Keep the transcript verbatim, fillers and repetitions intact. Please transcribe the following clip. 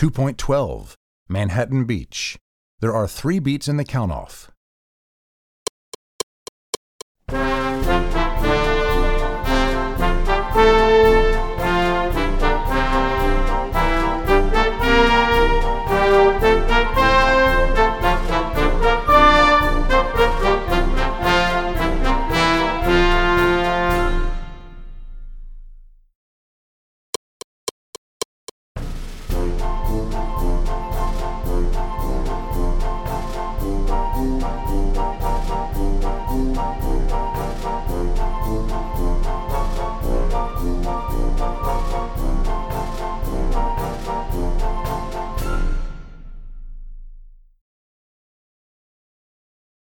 two point twelve, Manhattan Beach. There are three beats in the count-off.